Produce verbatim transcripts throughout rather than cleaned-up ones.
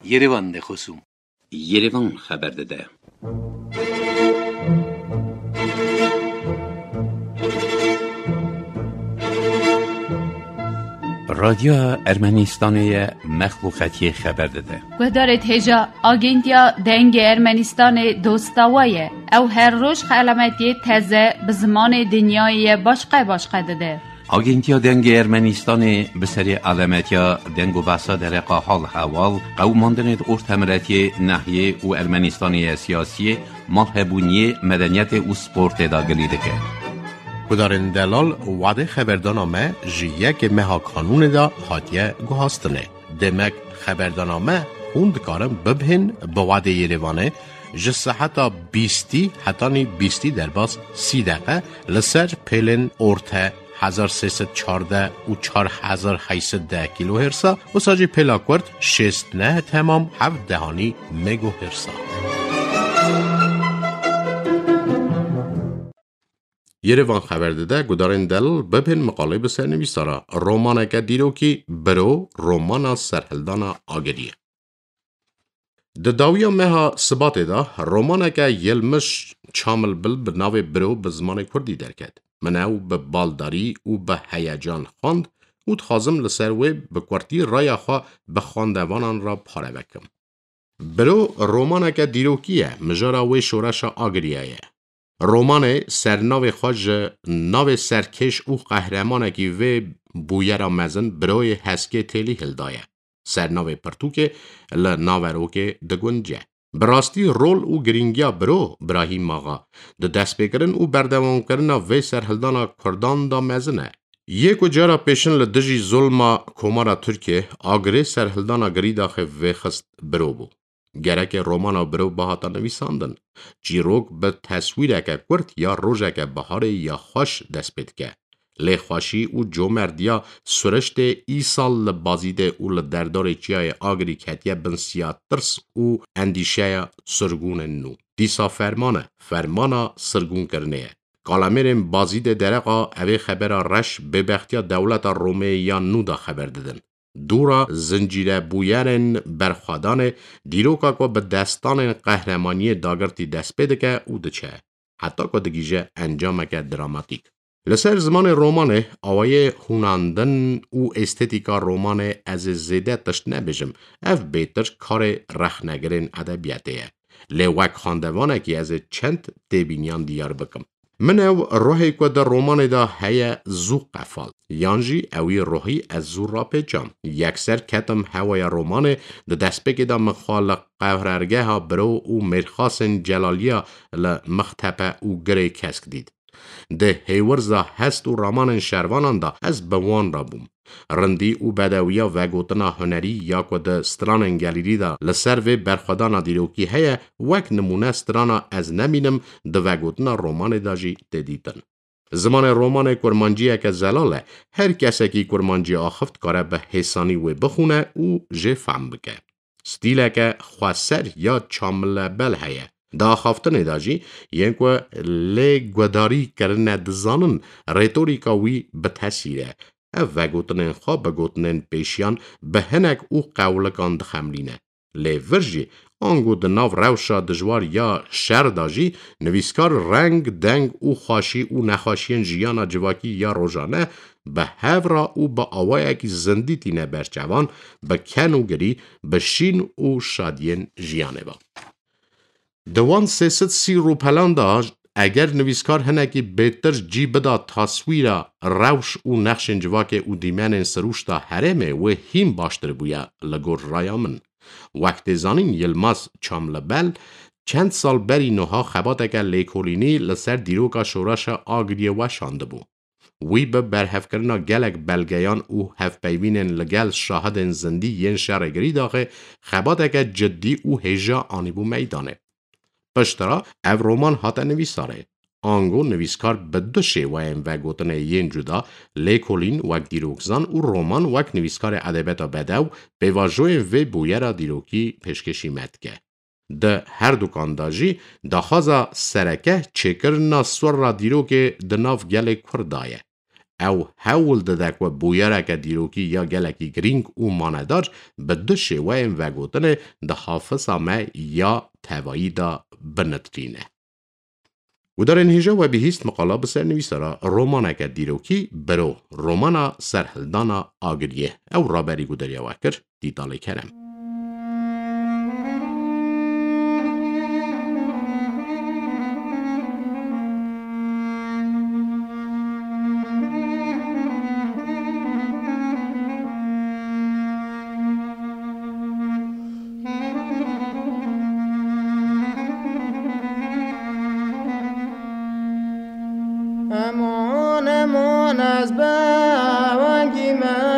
Yerevan de خصوم Yerevan خبر داده. رادیو ارمنستان مخلوقاتی خبر داده. گدارت هجا آگنتیا دنگ ارمنستان دوستاویه او هر روز خلامتی تازه به زمان دنیای باشقه باشقه داده. آگنتیا دنگ ارمنستان به سری علامتیا دنگ و بحثا در حال حوال قوماندن ارتمراتی ناحیه و ارمنستان سیاسی محبونی مدنیت و سپورت داگلی دکه. کدارن دلال وعده خبردانامه جیه که مها کانون دا حاتیه گوهاستنه. دمک خبردانامه خوند کارم ببهن به وعده یریوانه جسه حتی بیستی حتی بیستی در باز سی دقیقه لسر پیلن ارته هزار سیصد چارده و چار هزار هشتصد ده کیلو هرسا و ساجی پیلاکورد شست نه تمام هفت دهانی مگو هرسا. یریوان خبر داده گدارن دل ببین مقاله بسر نویسارا رومانه که دیرو کی برو رومانا سرهلدانا آگریه. د داویا مها ثبات دا رومانه که یلمش چامل بل بناو برو به زمان کردی درکد. منو به بالداری و به هیجان خواند و تخازم لسر و به کورتی رای خواه به خواندوانان را پاره بکم. برو رومانه که دیروکیه مجارا و شورش آگریه. رومان سرناو خواج ناو سرکش و قهرمانه که و بویر مزن بروی هسکه تیلی هلدایه. سرناو پرتوکه لناو روکه دگونجه. براستی رول و گرینگیا برو براهیم آقا ده دست بگرن و بردوان کرن و سرهلدانا کردان دا مزنه. یک و جارا پیشن لدجی ظلما کمارا ترکیه آگره سرهلدانا گری داخل و خست برو بو. گرک رومانا برو بهاتا نویساندن. جیروک به تصویره که کرد یا روژه که بهاره یا خوش دست بید که. لی خوشی و جو مردیا سرشت ای سال لبازیده و لدردار چیای آگری کتیه بنسیا ترس و اندیشه سرگون نو. دیسا فرمانه، فرمانا سرگون کرنه. کالمیرم بازیده درقا اوی خبر رش ببختیا دولت رومه یا نو دا خبر دادن. دورا زنجیره بویرن برخوادان دیروکا که به دستان قهرمانی داگرتی دست بده که او دچه. حتی که دگیجه انجامه که دراماتیک. لسر زمان رومانه آوای هوناندن و استتیکا رومانه از زیده تشت نبیجم اف بیتر کار رخ نگرین ادبیاته. لیوک خاندوانه که از چند تبینیان دیار بکم. من او روحی که در رومانه دا هیا زو قفال. یانجی اوی روحی از زو را پیچام. یکسر کتم هوای رومانه دا دست بگی دا مخالق قهررگه ها برو و مرخاسن جلالیا لمختپه و گره کسک دید. ده هیورزا هست و رامان شروانان دا از بوان را بوم. رندی و بدویا و گوتنا هنری یا که ده ستران گلیری دا لسر و برخودانا دیروکی هیا وک نمونه سترانا از نمینم ده و گوتنا رومان دا جی دیدن. زمان رومان کرمانجیه که زلاله هر کسی که کرمانجی آخفت کاره به حسانی و بخونه و جه فهم بکه. ستیله که خواسر یا چامل بل هیا. دا خافتن داجی یعنی لی گوداری کرنه دزانن ریتوریکا وی بتحصیره و گوتنن خواه بگوتنن پیشیان به هنک او قولکان دخملینه. لی ورجی آنگو دناو روشا دجوار یا شر داجی نویسکار رنگ دنگ او خاشی او نخاشین جیانا جواکی یا روژانه به هورا او با آوائه که زندی تینه برچوان به کنوگری به شین او شادین جیانه با. دوان سیست سی رو پلان دا اگر نویسکار هنگی بهتر جی بدا تصویره روش و نقش جواک او دیمن سروش دا حرمه و هیم باشتر بویا لگور رایامن. وقت زانین یلماس چاملبل چند سال بری نوها خبات اگر لیکولینی لسر دیروکا شورش آگریه و شانده بو. وی به برحف کرنا گلک بلگیان او هف پیوینن لگل شاهدن زندی ین شرگری داخه خبات اگر جدی او هجا آنیبو میدانه. پشترا او رومان هاته نویساره. آنگو نویسکار به دو شیوه و گوتن ین جدا لیکولین وک دیروکزان و رومان وک نویسکار ادبیاتا بدو به واجوی و بویرا دیروکی پیشکشی مدکه. ده هر دوکانداجی دا خوازا سرکه چکر ناسور را دیروکه دناف گل کردایه. او هول ددک و بویرک دیروکی یا گلکی گرینگ و ماندار به دو شوه و گوتن ده حافظ آمه یا توایی دا بنترینه. و در انهیجا و بیهیست مقالا بسر نویسارا رومانک دیروکی برو رومانا سرهلدانا آگریه او رابری گودریا وکر دیدالی کرم. امان امان از بونگی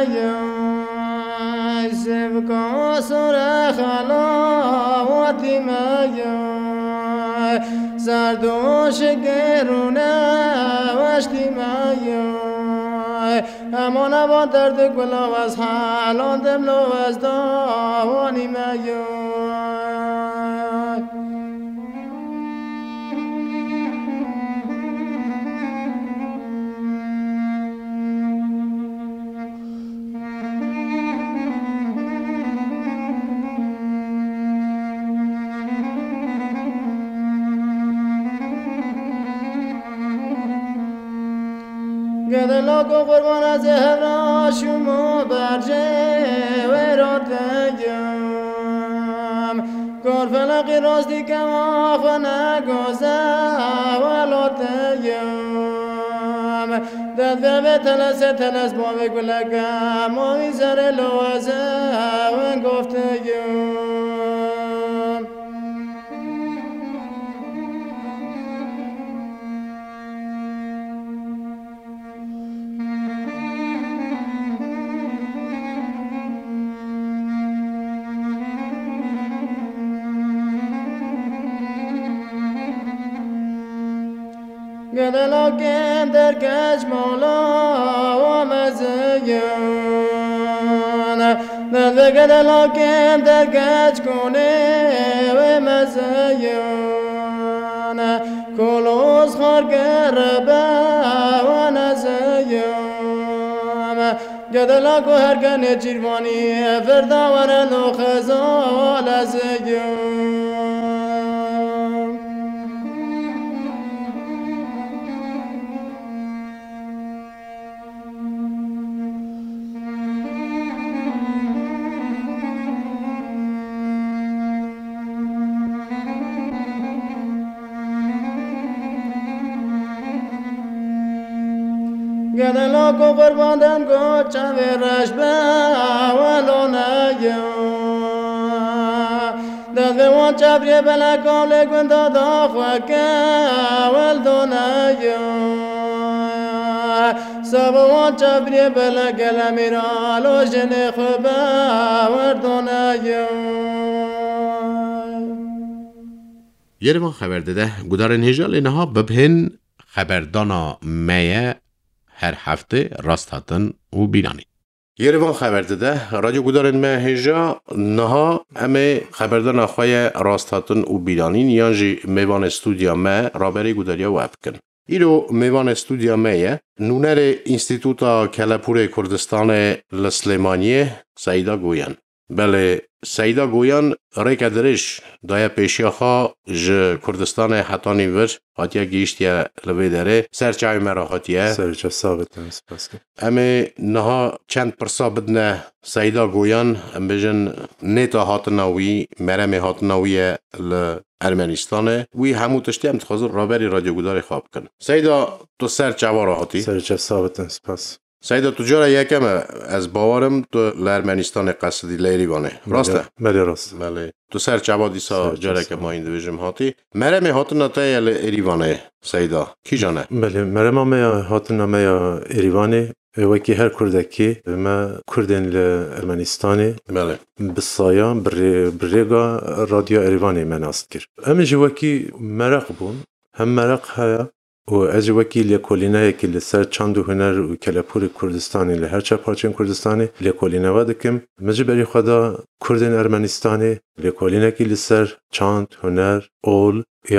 میای سبکا سر خلاواتی میای زردوش گرونه وشتی میای امان با درد گلاب از حالان دملو از داوانی میای گدلا کو قربان از هر شما برجه و را تگم کار فلقی راستی کم آخو نگازه ولا تگم دد و تلس تلس با بگلگم و میزر لوازه و گفتگم گدلا کن در کش مولا و مزیان دد گدلا کن در کش کنه و مزیان کلوز خار گربه و نزیان گدلا کو هر کنه چیروانی فردا ورد و خزال ازیان گدلا کو قربان دن کو چاوی رش به ولو نیا دد وان چابری بلا کول گوند دا خوکه ول دو نیا سب وان چابری بلا گلمیرا لو جن خوبه ور دو نیا یروان خبر داده گودارن هجال اینها ببهن خبردانا میه هر هفته راست هاتن و بیرانی. یروان خبر داده رادیو گودارن میه هجا نها همه خبردان آخوی راست هاتن و بیرانی نیانجی میوان استودیا میه رابری گوداریا واب کن. ایرو میوان استودیا میه نونر انستیتوتا کلپور کردستان لسلیمانیه سعیدا گویان. بله سعیدا گویان ریک درش دایا پیشیاخا ج کردستان حتانی ور هاتیا گیشتیا لوی داره سرچای مرا هاتیا سرچا ثابت است پس اما نها چند پرسا بدنه سعیدا گویان ام بجن نیتا هاتناوی مرم هاتناوی ل ارمنستان وی همو تشتی هم تخوزر رابری رادیو گوداری خواب کن سعیدا تو سرچا وارا هاتی سرچا ثابت است پس سعیدا تو جارا یکم از باورم تو لرمنستان قصدی لیریوانه راسته؟ بله راست بله تو سر چوادی سا جاره که ما این دویجم هاتی مرم هاتون نتای لیریوانه سعیدا کی جانه؟ بله مرم ما هاتون نمای ایریوانه وکی هر کردکی ما کردن لارمنستانی بله بسایا بر برگا رادیو ایریوانی مناست کرد اما جوکی مرق بون هم مرق ها و از وکی لیکولینه که لسر چند هنر و کلپور کردستانی لهر چه پارچین کردستانی لیکولینه و دکم مجبری خدا کردن ارمنستانی لیکولینه که لسر چند هنر اول یا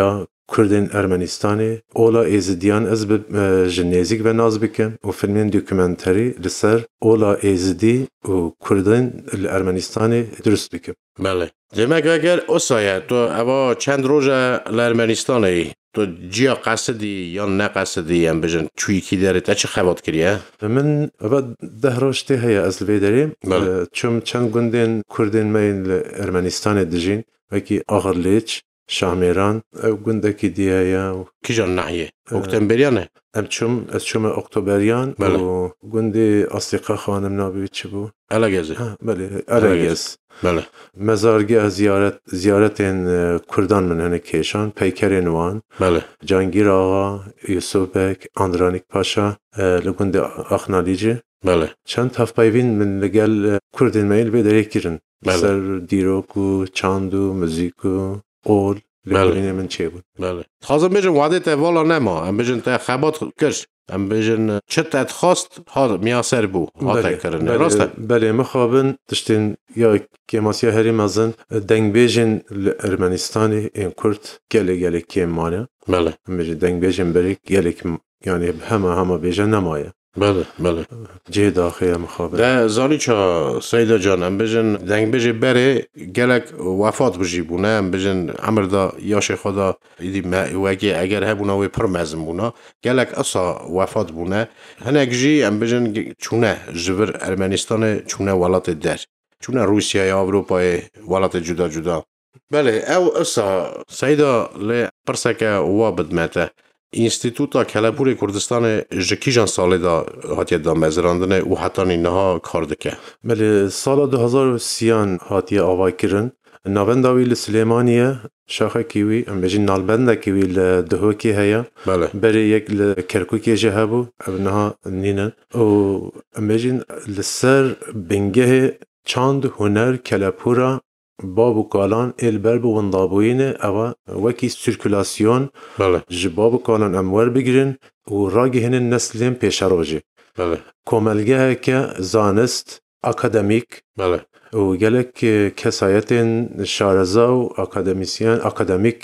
کردین ارمنستانی اولا ایزدیان از به جنیزیک و ناز بکن و فیلمین دوکومنتری لسر اولا ایزدی و کردین ارمنستانی درست بکن. بله. demek eğer o sayede تو اوا چند روزه لرمنستانی تو جیا قصدی یا نه قصدی هم بجن چوی کی داره تا چه خبات کریه؟ من بعد ده روشته هیا از الویدریم چون چند گندین کردین میل ارمنستان دجین وکی آغرلیچ شامیران او گنده کی دیه یا کی جان نحیه؟ اکتبریانه؟ ام چون از چون اکتبریان و گنده اصدقاء خانم نابی چی بو؟ الاگزه. بله الاگز. بله. مزارگاه زیارت زیارت کردان من هنگ کشان پیکرین وان. بله. جانگیر آقا یوسف بک آندرانیک پاشا لگند آخنالیجه. بله. چند تفپایوین من لگل کردین میل به دری کردن. بله. سر دیروکو چاندو موزیکو اول لگلین من چه بود. بله. خواستم بجن وعده تا والا نما. ام بجن تا خبات کش. ام بجن چه تد خواست ها میاسر بو ها تکرنه راسته. بله مخابن داشتین یا کماسیا هری مازن دنگ بیجن ارمنستانی این کرد گله گله کیم مانه. بله. ام بجن دنگ بیجن بری گله یعنی همه همه بیجن نمایه. بله بله. جه داخل مخابن. ده زانی چه سیدا جان ام بجن دنگ بیجه بره گلک وفات بجی بونه ام بجن امر دا یاش خدا ایدی ما وگی اگر هبونا وی پرمزم بونا گلک اصا وفات بونه هنگ جی ام بجن چونه جبر ارمنستان چونه ولات در چونه روسیه یا اروپای ولات جدا جدا. بله او اصا سیدا ل پرسکه وابد مته اینستیتوتا کلپور کردستان جکیجان ساله دا هاتیه دا مزراندنه و حتی نها کار دکه. بله سال دو هزار و سیان هاتیه آوای کرن ناونداوی لسلیمانیه شاخه کیوی ام بجین نالبنده کیوی لدهوکی هیا. بله. بری یک لکرکوکی جهبو ابنها نینن و ام بجین لسر بنگه چاند هنر کلپورا بابو کالان البر بو وندابوینه اوا وکی سیرکولاسیون بله. جبابو کالان امور بگیرن و راگی هنن نسلین پیشروجه. بله. کوملگه که زانست اکادمیک. بله. و گلک کسایت شارزا و اکادمیسیان اکادمیک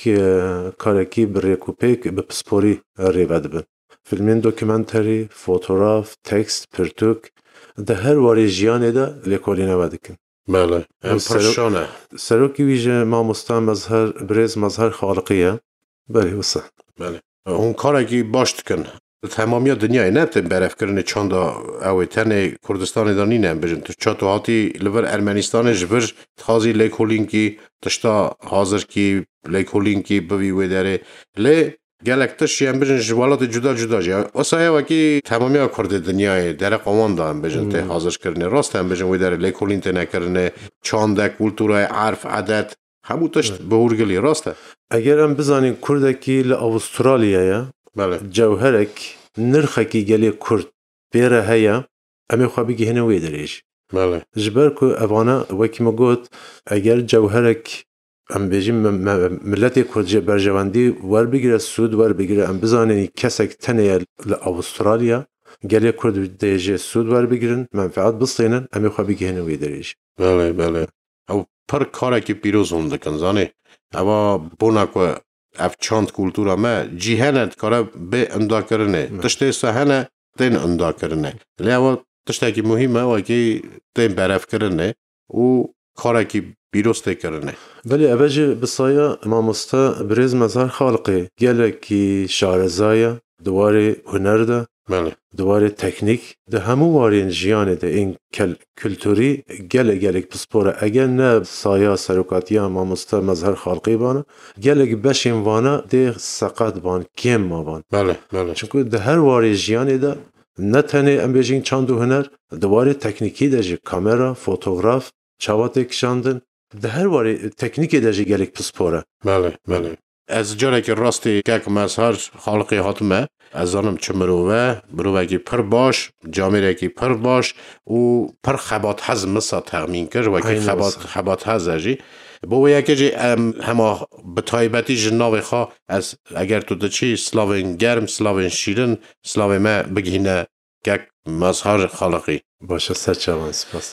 کارکی بریکوپیک به پسپوری ریود بن. فیلمین دوکومنتری، فوتوگراف، تکست، پرتوک ده هر واری جیانه ده لیکولی نودکن. بله. ام پرشانه. سروکی ویژه ما مستان مظهر برز مظهر خالقیه. بله وسه. بله. اون کاری باشد کن. تمامی دنیای نه تن برف کردن چندا اوی تنه کردستان دانی نه بجن تو چاتو هاتی لور ارمنستان جبر تازی لیکولینکی تشتا حاضر کی لیکولینکی بوی و داره ل گلکتش یم بجن جوالات جدا جدا جا واسه وکی تمامی کرد دنیای در قوان دارن بجن ته حاضر کردن راست هم بجن و داره لیکولین تنه کردن چانده کلتورای عرف عادت همو تشت به ورگلی راسته اگر هم بزنین کردکی ل استرالیا بله. جوهرك نرخكي جالي كرد بيرا هيا أمي خابيجي هنا ويدريش. بله. جبركو أبانا وكي ما قلت أجر جوهرك أم بيجي ملتي كرد جبر جواندي ور بيجرا السود ور بيجرا أم بزاني كسك تانية لأستراليا جالي كرد ديجي السود ور بيجرن منفعات بسيطة أمي خابيجي هنا ويدريش. بله بله. أو پر کاری که پیروز هنده کنزانه. اما بوناکو اف چند کلتورا ما جهانت کاره به اندا کرنه تشته سهنه تین اندا کرنه لیاو تشته کی مهمه و کی تین برف کرنه و کاره کی بیرسته کرنه ولی اوجه بسایا ما مستا برز مظهر خالقی گله کی شارزایا دواره هنر ده بله دواره تکنیک ده همو وارین جیانه ده این کل کلتوری گله گله پسپوره اگر نه سایا سرکاتیا ما مستا مظهر خالقی بانه گله بشیم وانه ده سقط بان کیم ما بان بله بله چون ده هر واری جیانه ده نه تنه ام بیجین چند هنر دواره تکنیکی ده جی کامera فوتوگراف چاوات کشاندن ده هر واری تکنیکی ده جی گله پسپوره بله بله از جایی که راستی که مظهر خالقی هاتمه از آنم چه مروه مروه که پر باش جامعه که پر باش و پر خبات هز مسا تغمین کرد و که خبات خبات هز جی با یکی جی همه به تایبتی جناب خواه از اگر تو دچی سلاوین گرم سلاوین شیرن سلاوین ما بگینه که مظهر خالقی باشه سچوان سپاس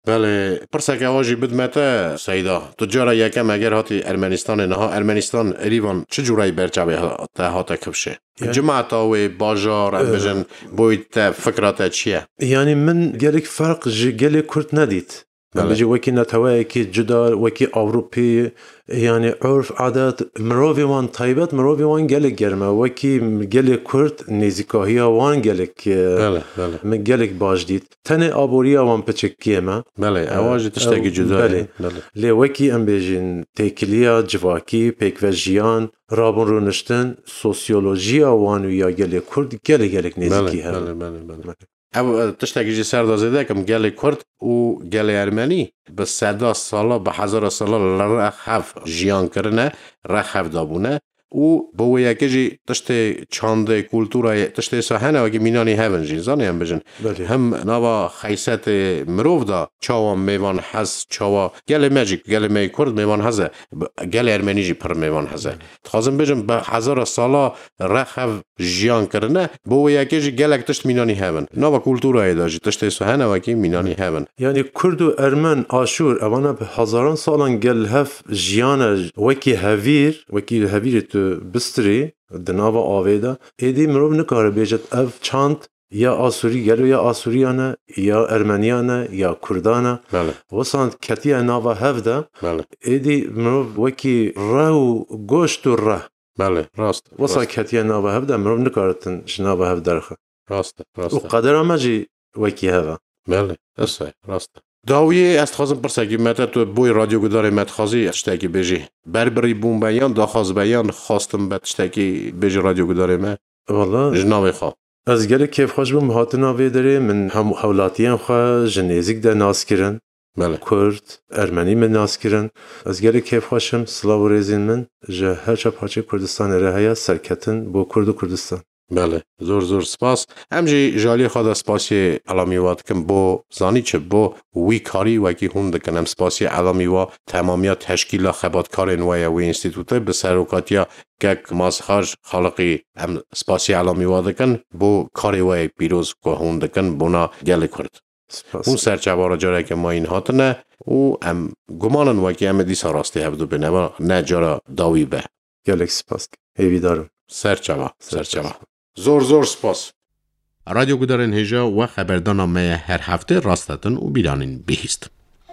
بله پرسه که آواجی بدمته سیدا تو جارا یکم اگر هاتی ارمنستان نه ارمنستان ایران چه جورایی برچاوی تا هاتا کبشه جماعت و باجار بجن بویت فکرات چیه یعنی من گلک فرق جگل کرد ندید بجی وکی نتوایی که جدا وکی اروپی یعنی عرف عادت مروی وان طیبت مروی وان گلک گرمه وکی گلک کرد نزیکاهی وان گلک بله بله من گلک باش دید تنه آبوری وان پچکیه ما بله آواز تشتاقی جدا بله لی وکی ام بیجین تکلیا جواکی پیک و جیان رابون رونشتن سوسیولوژیا وان یا گلک کرد گلک گلک نزیکی هم بله بله بله او تشتاقی جی سردازده کم گل کرد و گل ارمنی به صدا سالا به هزار سالا رخف جیان کرنه رخف دابونه و با یکی جی تشت چانده کلتورای تشت ساحنه وگی مینانی هفن جین زانی هم بجن هم نوا خیست مروف دا چاوا میوان حز چاوا گل مجیک گل می کرد میوان حزه گل ارمنی جی پر میوان حزه تخوازم بجن به هزار سالا رخف جیان کرنه با یکی جی گلک تشت مینانی هفن نوا کلتورای دا جی تشت ساحنه وگی مینانی هفن یعنی کرد و ارمن آشور اوانا به هزاران سالان گل هف جیان وکی هویر وکی هویر تو بستری دناوا آویدا ایدی مروب نکاره بیجت اف چاند یا آسوری گلو یا آسوریانه یا ارمنیانه یا کردانه بله وساند کتیه ناوا هفده بله ایدی مروب وکی ره و گوشت و ره بله راست وسا کتیه ناوا هفده مروب نکارتن جناوا هفده رخه راست راست و قدر مجی وکی هفه بله راست راست داویه است خواستم پرسگی مت تو بوی رادیو گدار مت خازی اشتکی بجی بربری بوم بیان داخواز بیان خواستم بت اشتکی بجی رادیو گدار ما والله جناوی خواه از گله کیف خوش بوم هاتنا ویدره من هم حولاتیان خواه جنیزیک ده ناس کرن بله کرد ارمنی من ناس کرن از گله کیف خوشم سلاو و ریزین من جه هر چه پارچه کردستان رهایا سرکتن با کرد و کردستان بله زور زور سپاس همجی جالی خدا سپاسی علامی واد کم بو زانی چه بو وی کاری وکی هون دکنم سپاسی علامی وا تمامیت تشکیل خبات کار نویا وی انستیتوته به سروکاتیا گک مازخاج خالقی ام سپاسی علامی واد کن بو کاری وی پیروز که هون دکن بونا گل کرد اون سرچوارا جاره که ما این هاتنه او ام گمانن وکی ام دیسا راستی هفدو بینه نه جارا داوی به گلک سپاس هیوی دارم سرچوا سرچوا زور زور سپاس رادیو گدارن هجا و خبردانامه هر هفته راستتن و بیرانین بهیست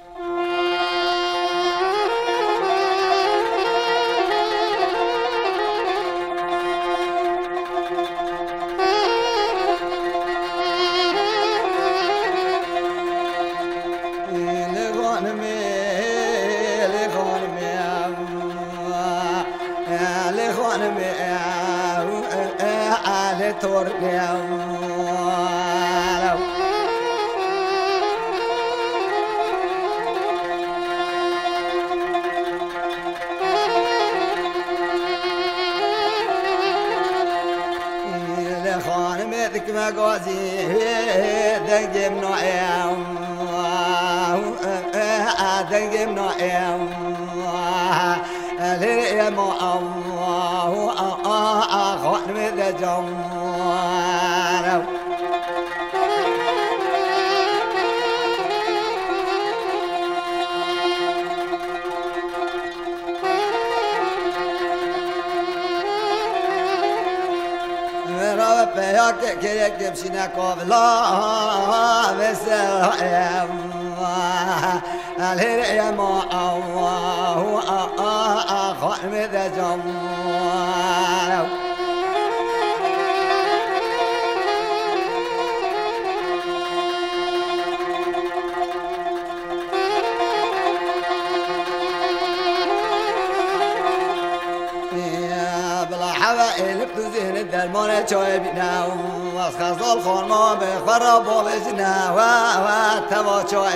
درمان چای بینا و از خزال خانما به خراب بولجنا و و توا چای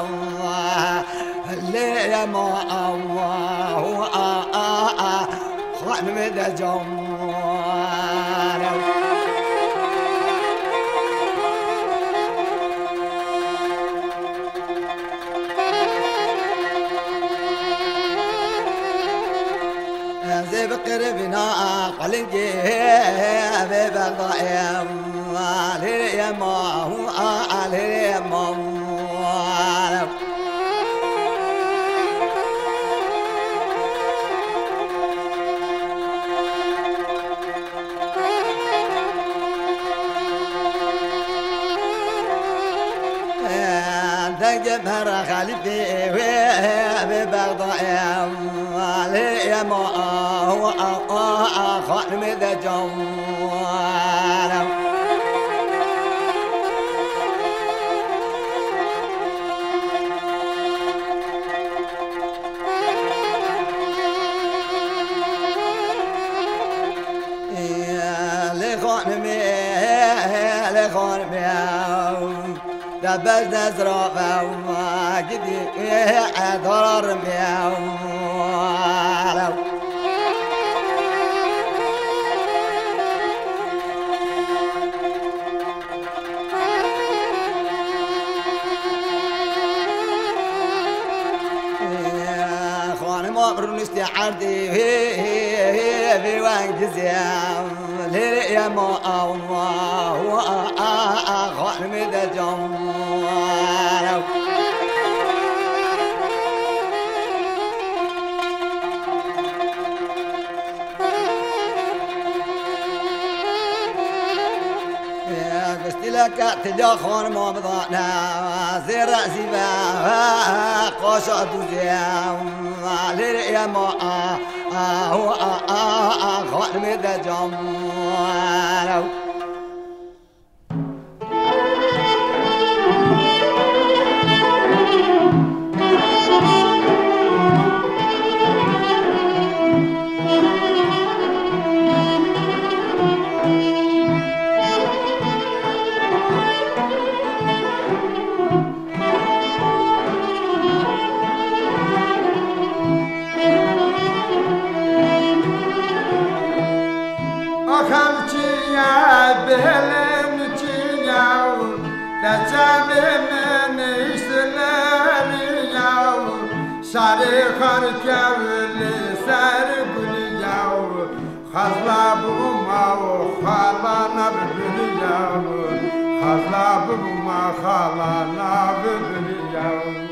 لی ما و خانم دجام بقربنا قلنجي ببغضاء علي ما هو علي ما دنگ مر خلیفه به بغداد علی ما هو خانم دجان دبز نزرع وما قدي ضرر مياو خواني مقرن استعردي في وانجزيام ليا ما الله خواني مدجم لك تجاخون ما بضعنا زير رأسي بها قاشا دوزيام لرئي ما هو خان مدى جمال ساري خارج اللي سار بنياو خلا بما وخلا نبنياو خلا بما خلا نبنياو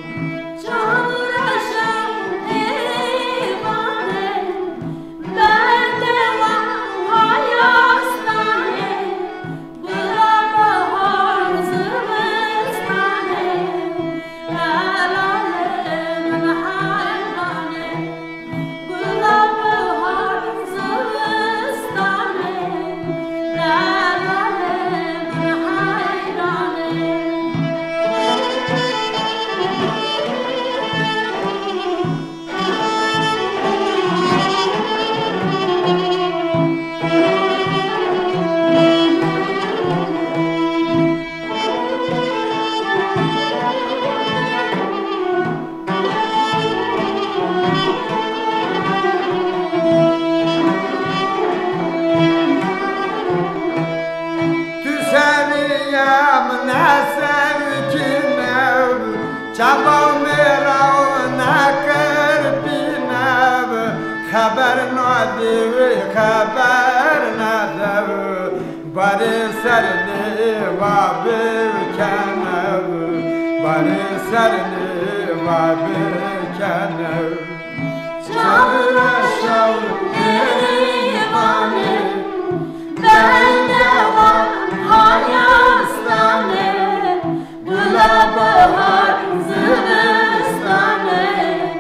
خبر ندب بر سر لیوا بکنب بر سر لیوا بکنب شور شور لیوانه بنده و هایستانه گلا بهار زمستانه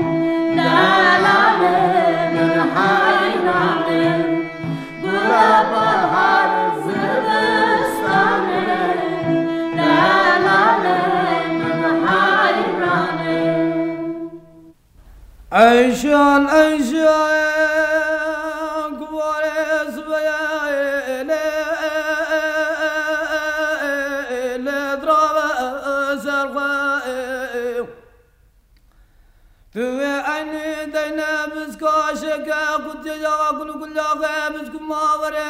دلاله من حیرانه گلا بهار زمستانه دلاله من حیرانه عيشان عيشان كوارث بيا لدراب سرقا في عيني دينا بسكاشك قلت يا كل كل غابس كما ورا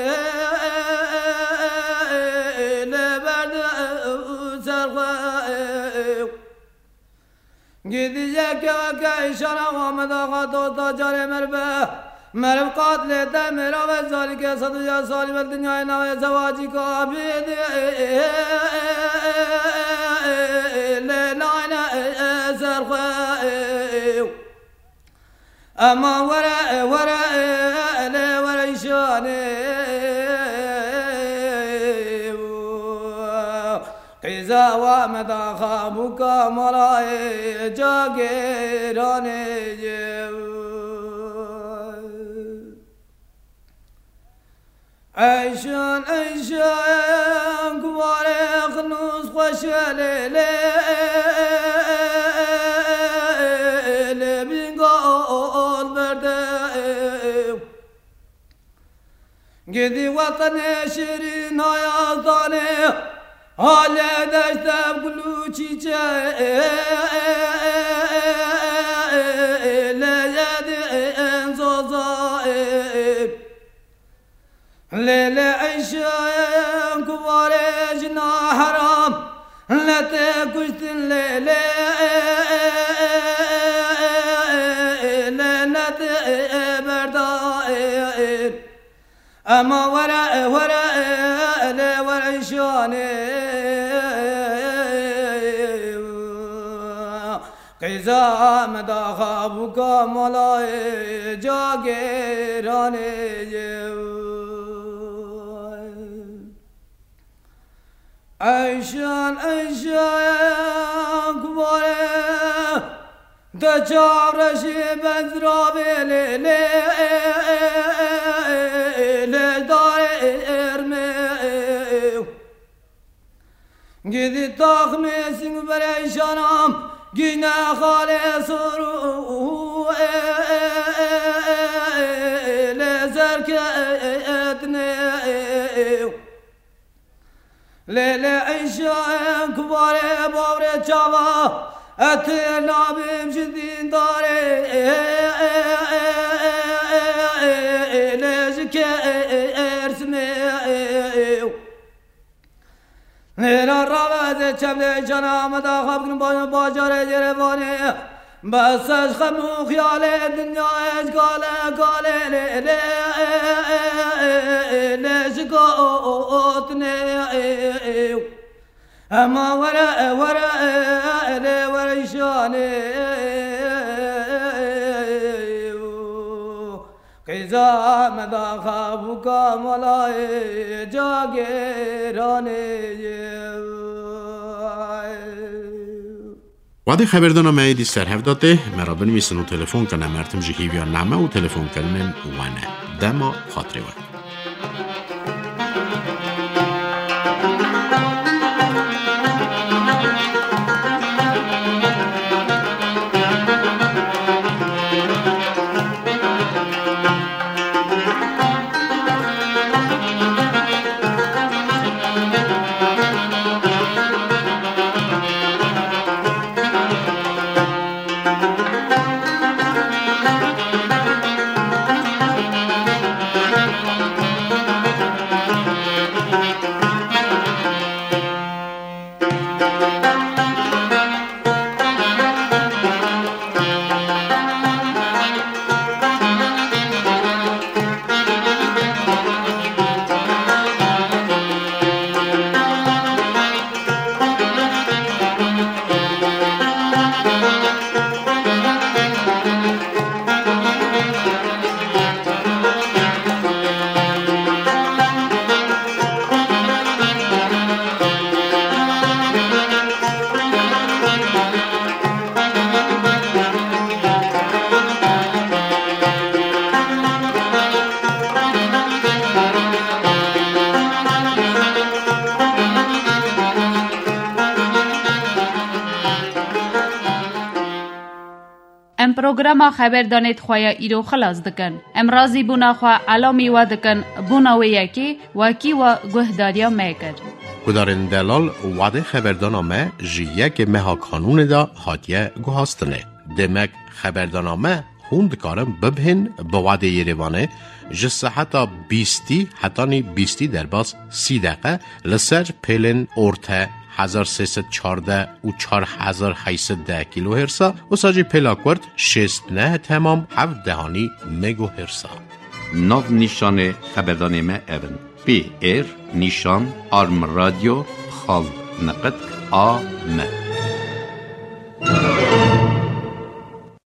لبرد سرقا گیدیه که که اشاره آمده خاطر تا جاری مربه مرب قاتل دمیر و زالی که صد یا سالی به دنیای نوی زواجی که بیدی لناین سرخوی اما ورا ورا ورا شانه قیزا و مداخب کاملای جاگیرانه ایشان ایشان کواره خنوس خوشله لبینگال برده گدی وطن شیرین آیازدانه حال دشتم گلوچی چه لید انزازائه لیل عیشان کواره جنا حرام لته کشتن لیل لنت بردائه اما ورا ورا ورعشان قیزا مداخب کاملای جاگیرانه ایشان ایشان کواره دچارشی بندرابه لیلی لیدار ارمه گیدی تاخمی سنگ بر ایشانم گینه خاله سرو لزرکتنه لیل ایشان کواره باوره چاوا اتر نابیم جدین داره لجکه ارسمه لیلا روزه چمله جنام داخب کن بایم باجاره جربانه بسش خمو خیال دنیا اشگاله گاله لشگاتنه اما ورا ورا ورشانه قیزا مداخب کاملای جاگیرانه وادي خبردنا ما يدي سرهف داته مرابن ميسنو تلفون كنا مرتم جهيبيا نعمة و تلفون كرنن وانا داما خاطري وقت ام پروگرام خبر دانید خواه ایرو خلاص دکن. ام رازی بونا خواه علامی و دکن بونا و یکی وکی و گهداریا میکر. کدارن دلال وعده خبردانامه جیه که مها کانون دا هاتیه گوهاستنه. دمک خبردانامه هوند کارم ببهن با وعده یریوانه جسه حتی بیستی حتی نی بیستی در باز سی دقیقه لسر پیلن ارته هزار سیصد چارده و چار هزار هیصد ده کیلو هرسا و ساجی پلاکورد شست نه تمام هفت دهانی مگو هرسا. ناو نیشان خبردانمه اون پی ایر نیشان آرم رادیو خال نقد آ م